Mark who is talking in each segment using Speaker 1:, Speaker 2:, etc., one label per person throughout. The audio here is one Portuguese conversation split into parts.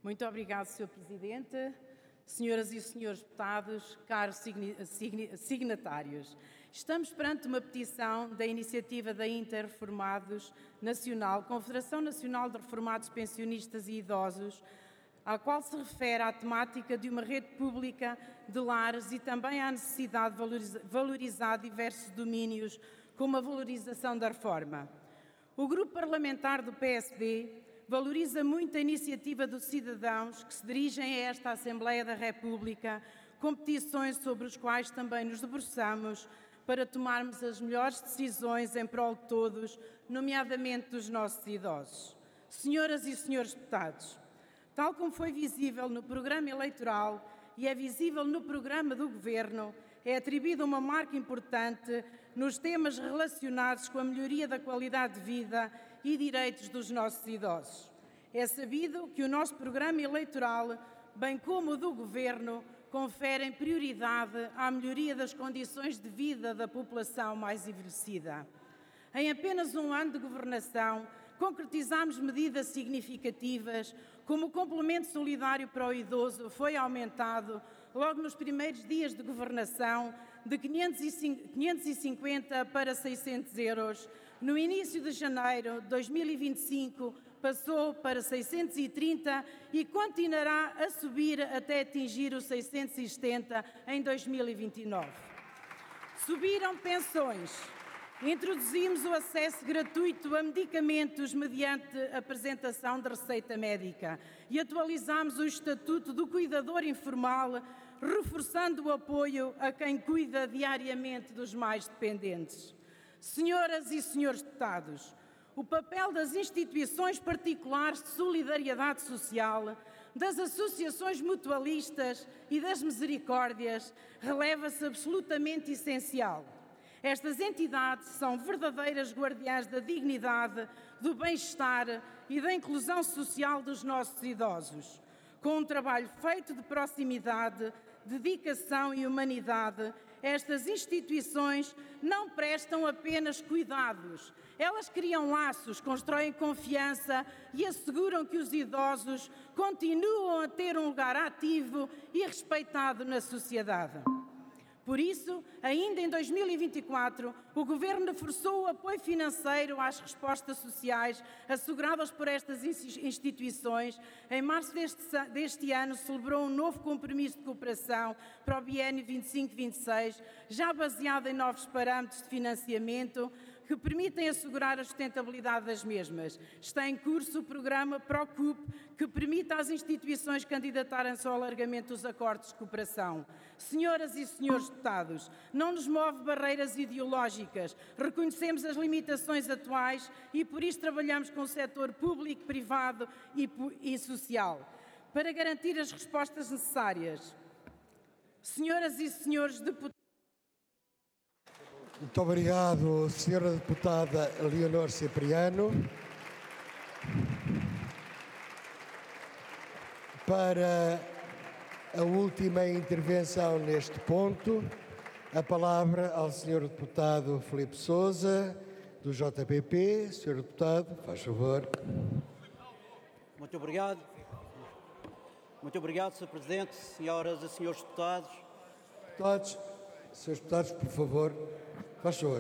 Speaker 1: Muito obrigado, Sr. Presidente. Senhoras e senhores deputados, caros signatários, estamos perante uma petição da iniciativa da Interreformados Nacional, Confederação Nacional de Reformados Pensionistas e Idosos, à qual se refere à temática de uma rede pública de lares e também à necessidade de valorizar diversos domínios, como a valorização da reforma. O grupo parlamentar do PSD valoriza muito a iniciativa dos cidadãos que se dirigem a esta Assembleia da República com petições sobre os quais também nos debruçamos para tomarmos as melhores decisões em prol de todos, nomeadamente dos nossos idosos. Senhoras e senhores deputados, tal como foi visível no programa eleitoral e é visível no programa do Governo, é atribuída uma marca importante nos temas relacionados com a melhoria da qualidade de vida e direitos dos nossos idosos. É sabido que o nosso programa eleitoral, bem como o do Governo, conferem prioridade à melhoria das condições de vida da população mais envelhecida. Em apenas um ano de governação, concretizamos medidas significativas, como o complemento solidário para o idoso foi aumentado logo nos primeiros dias de governação de 550 para 600 euros. No início de janeiro de 2025 passou para 630 e continuará a subir até atingir os 670 em 2029. Subiram pensões. Introduzimos o acesso gratuito a medicamentos mediante apresentação de receita médica e atualizamos o Estatuto do Cuidador Informal, reforçando o apoio a quem cuida diariamente dos mais dependentes. Senhoras e senhores deputados, o papel das instituições particulares de solidariedade social, das associações mutualistas e das misericórdias releva-se absolutamente essencial. Estas entidades são verdadeiras guardiãs da dignidade, do bem-estar e da inclusão social dos nossos idosos. Com um trabalho feito de proximidade, dedicação e humanidade, estas instituições não prestam apenas cuidados. Elas criam laços, constroem confiança e asseguram que os idosos continuam a ter um lugar ativo e respeitado na sociedade. Por isso, ainda em 2024, o Governo reforçou o apoio financeiro às respostas sociais asseguradas por estas instituições. Em março deste ano, celebrou um novo compromisso de cooperação para o biênio 25-26, já baseado em novos parâmetros de financiamento que permitem assegurar a sustentabilidade das mesmas. Está em curso o programa PROCUP, que permite às instituições candidatarem-se ao alargamento dos acordos de cooperação. Senhoras e senhores deputados, não nos move barreiras ideológicas, reconhecemos as limitações atuais e por isso trabalhamos com o setor público, privado e social, para garantir as respostas necessárias. Senhoras e senhores deputados,
Speaker 2: muito obrigado, Sra. Deputada Leonor Cipriano. Para a última intervenção neste ponto, a palavra ao Sr. Deputado Filipe Sousa, do JPP. Sr. Deputado, faz favor.
Speaker 3: Muito obrigado. Muito obrigado, Sr. Presidente, senhoras e senhores deputados.
Speaker 2: Deputados, Srs. Deputados, por favor, faz favor.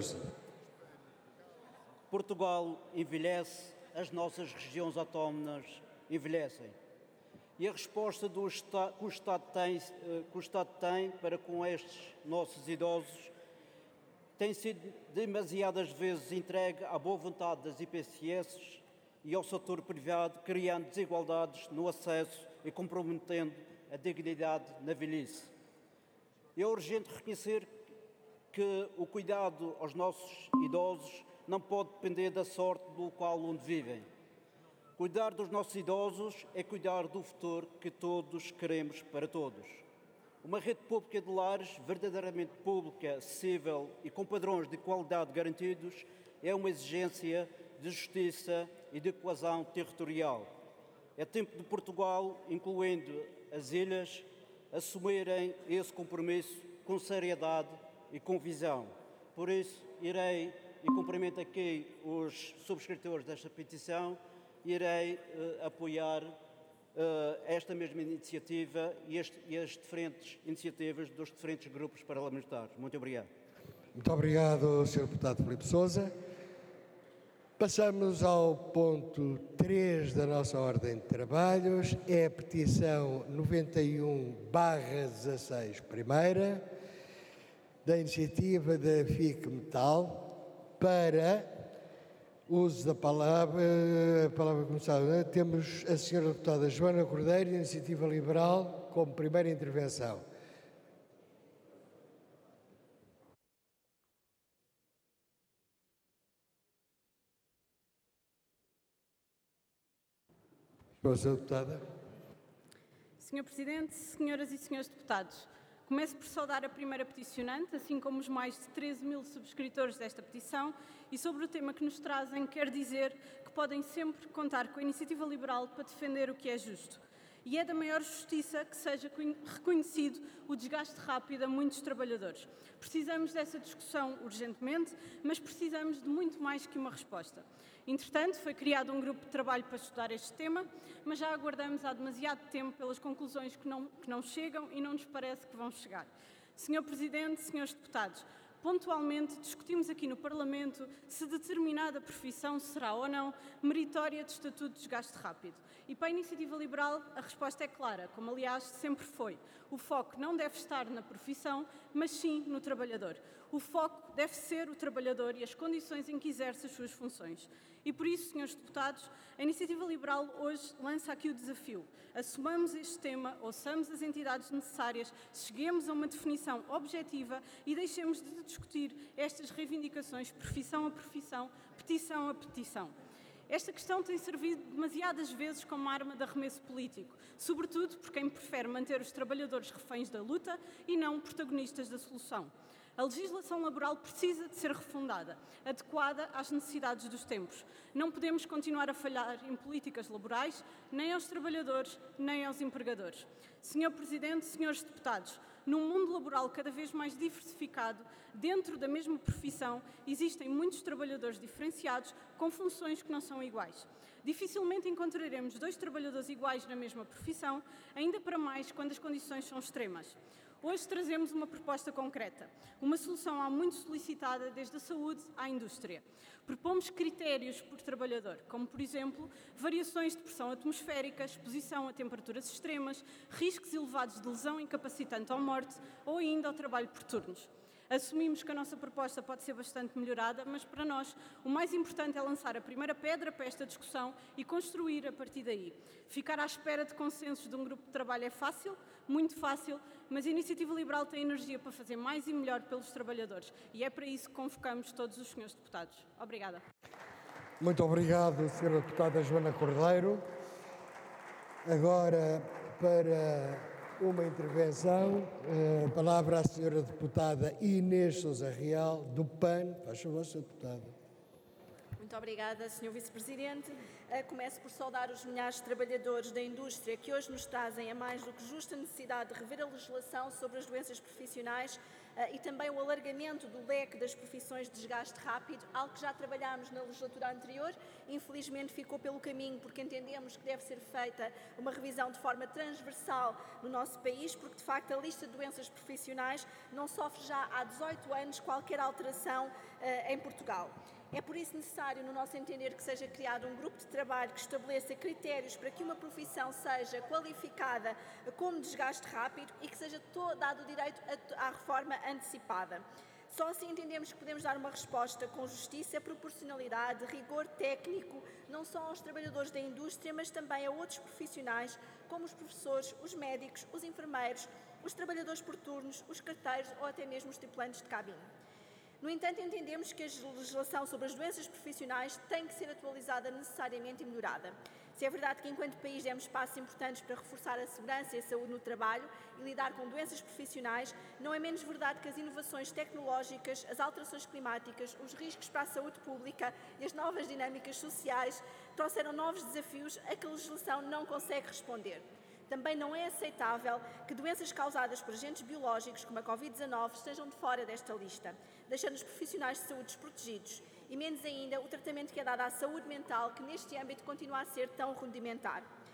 Speaker 3: Portugal envelhece, as nossas regiões autónomas envelhecem. E a resposta que o Estado tem para com estes nossos idosos tem sido demasiadas vezes entregue à boa vontade das IPSS e ao setor privado, criando desigualdades no acesso e comprometendo a dignidade na velhice. É urgente reconhecer que o cuidado aos nossos idosos não pode depender da sorte do local onde vivem. Cuidar dos nossos idosos é cuidar do futuro que todos queremos para todos. Uma rede pública de lares verdadeiramente pública, acessível e com padrões de qualidade garantidos é uma exigência de justiça e de coesão territorial. É tempo de Portugal, incluindo as ilhas, assumirem esse compromisso com seriedade e com visão. Por isso, irei, e cumprimento aqui os subscritores desta petição, irei apoiar esta mesma iniciativa e as diferentes iniciativas dos diferentes grupos parlamentares. Muito obrigado.
Speaker 2: Muito obrigado, Sr. Deputado Filipe Sousa. Passamos ao ponto 3 da nossa ordem de trabalhos. É a petição 91/16, primeira, da iniciativa da FIC Metal para uso da palavra começada. Temos a senhora deputada Joana Cordeiro, da Iniciativa Liberal, como primeira intervenção. Senhora deputada.
Speaker 4: Senhor Presidente, senhoras e senhores deputados, começo por saudar a primeira peticionante, assim como os mais de 13.000 subscritores desta petição, e sobre o tema que nos trazem, quero dizer que podem sempre contar com a Iniciativa Liberal para defender o que é justo. E é da maior justiça que seja reconhecido o desgaste rápido a muitos trabalhadores. Precisamos dessa discussão urgentemente, mas precisamos de muito mais que uma resposta. Entretanto, foi criado um grupo de trabalho para estudar este tema, mas já aguardamos há demasiado tempo pelas conclusões que não chegam e não nos parece que vão chegar. Senhor Presidente, senhores deputados, pontualmente discutimos aqui no Parlamento se determinada profissão será ou não meritória de estatuto de desgaste rápido. E para a Iniciativa Liberal a resposta é clara, como aliás sempre foi. O foco não deve estar na profissão, mas sim no trabalhador. O foco deve ser o trabalhador e as condições em que exerce as suas funções. E por isso, senhores deputados, a Iniciativa Liberal hoje lança aqui o desafio. Assumamos este tema, ouçamos as entidades necessárias, cheguemos a uma definição objetiva e deixemos de discutir estas reivindicações profissão a profissão, petição a petição. Esta questão tem servido demasiadas vezes como arma de arremesso político, sobretudo por quem prefere manter os trabalhadores reféns da luta e não protagonistas da solução. A legislação laboral precisa de ser refundada, adequada às necessidades dos tempos. Não podemos continuar a falhar em políticas laborais, nem aos trabalhadores, nem aos empregadores. Senhor Presidente, senhores deputados, num mundo laboral cada vez mais diversificado, dentro da mesma profissão, existem muitos trabalhadores diferenciados com funções que não são iguais. Dificilmente encontraremos dois trabalhadores iguais na mesma profissão, ainda para mais quando as condições são extremas. Hoje trazemos uma proposta concreta, uma solução há muito solicitada desde a saúde à indústria. Propomos critérios por trabalhador, como, por exemplo, variações de pressão atmosférica, exposição a temperaturas extremas, riscos elevados de lesão incapacitante ou morte ou ainda ao trabalho por turnos. Assumimos que a nossa proposta pode ser bastante melhorada, mas para nós o mais importante é lançar a primeira pedra para esta discussão e construir a partir daí. Ficar à espera de consensos de um grupo de trabalho é fácil, muito fácil, mas a Iniciativa Liberal tem energia para fazer mais e melhor pelos trabalhadores e é para isso que convocamos todos os senhores deputados. Obrigada.
Speaker 2: Muito obrigado, Sra. Deputada Joana Cordeiro. Agora, para uma intervenção, a palavra à Sra. Deputada Inês Sousa Real, do PAN. Faz favor, Sra. Deputada.
Speaker 5: Muito obrigada, Sr. Vice-Presidente. Começo por saudar os milhares de trabalhadores da indústria que hoje nos trazem a mais do que justa necessidade de rever a legislação sobre as doenças profissionais e também o alargamento do leque das profissões de desgaste rápido, algo que já trabalhámos na legislatura anterior. Infelizmente ficou pelo caminho porque entendemos que deve ser feita uma revisão de forma transversal no nosso país, porque de facto a lista de doenças profissionais não sofre já há 18 anos qualquer alteração em Portugal. É por isso necessário, no nosso entender, que seja criado um grupo de trabalho que estabeleça critérios para que uma profissão seja qualificada como desgaste rápido e que seja dado o direito à reforma antecipada. Só assim entendemos que podemos dar uma resposta com justiça, proporcionalidade, rigor técnico, não só aos trabalhadores da indústria, mas também a outros profissionais, como os professores, os médicos, os enfermeiros, os trabalhadores por turnos, os carteiros ou até mesmo os tripulantes de cabine. No entanto, entendemos que a legislação sobre as doenças profissionais tem que ser atualizada necessariamente e melhorada. Se é verdade que, enquanto país, demos passos importantes para reforçar a segurança e a saúde no trabalho e lidar com doenças profissionais, não é menos verdade que as inovações tecnológicas, as alterações climáticas, os riscos para a saúde pública e as novas dinâmicas sociais trouxeram novos desafios a que a legislação não consegue responder. Também não é aceitável que doenças causadas por agentes biológicos, como a Covid-19, estejam de fora desta lista, deixando os profissionais de saúde desprotegidos e, menos ainda, o tratamento que é dado à saúde mental, que neste âmbito continua a ser tão rudimentar.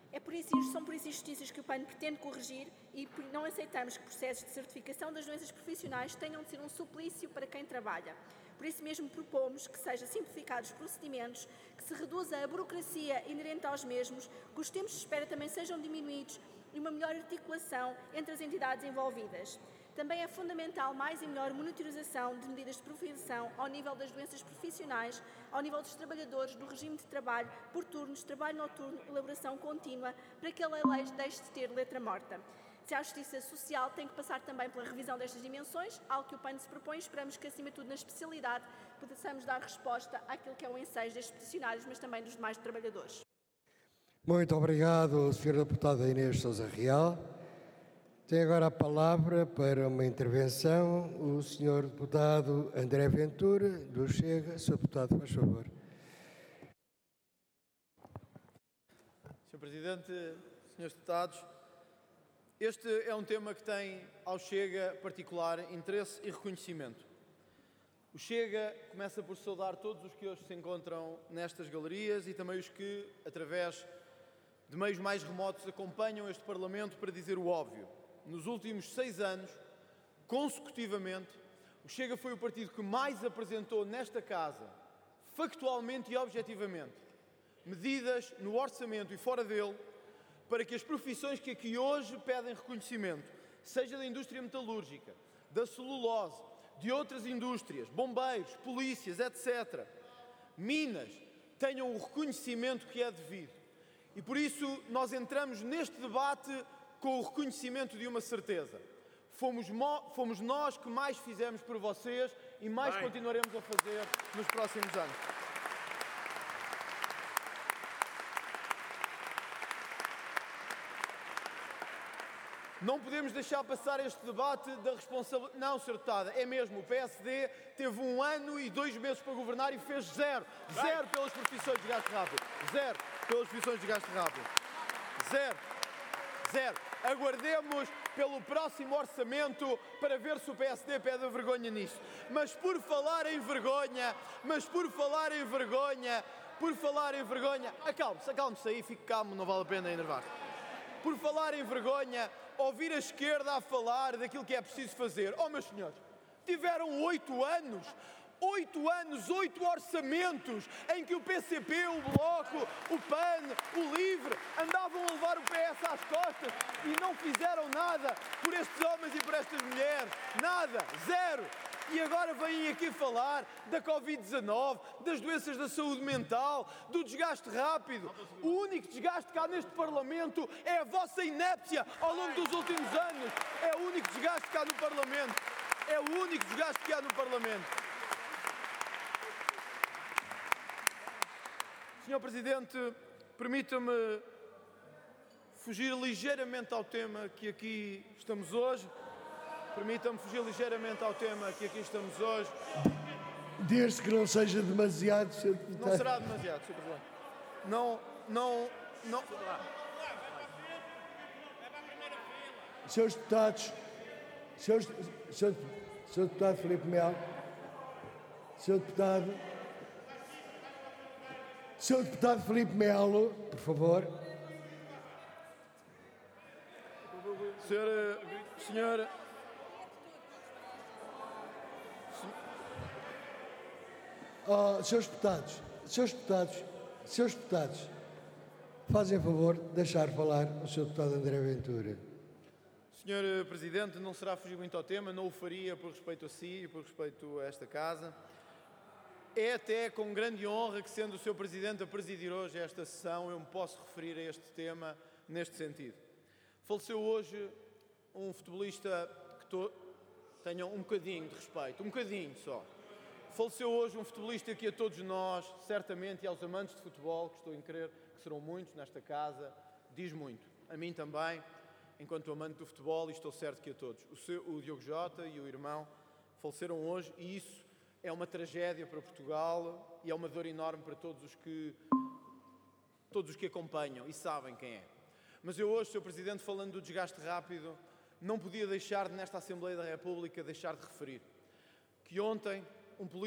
Speaker 5: São por isso injustiças que o PAN pretende corrigir e não aceitamos que processos de certificação das doenças profissionais tenham de ser um suplício para quem trabalha. Por isso mesmo propomos que sejam simplificados os procedimentos, que se reduza a burocracia inerente aos mesmos, que os tempos de espera também sejam diminuídos e uma melhor articulação entre as entidades envolvidas. Também é fundamental mais e melhor monitorização de medidas de prevenção ao nível das doenças profissionais, ao nível dos trabalhadores, do regime de trabalho por turnos, trabalho noturno, elaboração contínua, para que a lei deixe de ter letra morta. Se a justiça social tem que passar também pela revisão destas dimensões, algo que o PAN se propõe, esperamos que, acima de tudo, na especialidade, possamos dar resposta àquilo que é o ensejo destes peticionários, mas também dos demais trabalhadores.
Speaker 2: Muito obrigado, Sra. Deputada Inês Sousa Real. Tem agora a palavra para uma intervenção o Sr. Deputado André Ventura, do Chega. Sr. Deputado, faz favor.
Speaker 6: Sr. Presidente, Srs. Deputados, este é um tema que tem ao Chega particular interesse e reconhecimento. O Chega começa por saudar todos os que hoje se encontram nestas galerias e também os que, através de meios mais remotos, acompanham este Parlamento para dizer o óbvio. Nos últimos 6 anos, consecutivamente, o Chega foi o partido que mais apresentou nesta Casa, factualmente e objetivamente, medidas no orçamento e fora dele, para que as profissões que aqui hoje pedem reconhecimento, seja da indústria metalúrgica, da celulose, de outras indústrias, bombeiros, polícias, etc., minas, tenham o reconhecimento que é devido. E por isso nós entramos neste debate com o reconhecimento de uma certeza. Fomos nós que mais fizemos por vocês e mais continuaremos a fazer nos próximos anos. Não podemos deixar passar este debate da responsabilidade. Não, Sr. Deputada, é mesmo. O PSD teve 1 ano e 2 meses para governar e fez zero. Zero pelas profissões de gasto rápido. Zero pelas profissões de gasto rápido. Zero. Zero. Aguardemos pelo próximo orçamento para ver se o PSD pede a vergonha nisso. Mas por falar em vergonha, acalme-se aí, fique calmo, não vale a pena enervar-se. Por falar em vergonha, ouvir a esquerda a falar daquilo que é preciso fazer. Oh, meus senhores, tiveram 8 anos, 8 orçamentos em que o PCP, o Bloco, o PAN, o LIVRE andavam a levar o PS às costas e não fizeram nada por estes homens e por estas mulheres. Nada. Zero. E agora vêm aqui falar da Covid-19, das doenças da saúde mental, do desgaste rápido. O único desgaste que há neste Parlamento é a vossa inépcia ao longo dos últimos anos. É o único desgaste que há no Parlamento. É o único desgaste que há no Parlamento. Sr. Presidente, permita-me fugir ligeiramente ao tema que aqui estamos hoje.
Speaker 2: Desde que não seja demasiado, Sr. Deputado.
Speaker 6: Não será demasiado, Sr. Presidente. Não.
Speaker 2: Senhores deputados, Sr. Deputado Filipe Melo, Sr. Deputado Filipe Melo, por favor.
Speaker 6: Senhor...
Speaker 2: Senhores deputados, fazem favor de deixar falar o Sr. Deputado André Ventura.
Speaker 6: Sr. Presidente, não será fugir muito ao tema, não o faria por respeito a si e por respeito a esta Casa. É até com grande honra que, sendo o Sr. Presidente a presidir hoje esta sessão, eu me posso referir a este tema neste sentido. Faleceu hoje um futebolista que tenham um bocadinho de respeito, um bocadinho só. Faleceu hoje um futebolista que a todos nós, certamente, e aos amantes de futebol, que estou em crer que serão muitos nesta Casa, diz muito. A mim também, enquanto amante do futebol, e estou certo que a todos. O Diogo Jota e o irmão faleceram hoje e isso é uma tragédia para Portugal e é uma dor enorme para todos os que acompanham e sabem quem é. Mas eu hoje, Sr. Presidente, falando do desgaste rápido, não podia deixar, nesta Assembleia da República, deixar de referir que ontem um político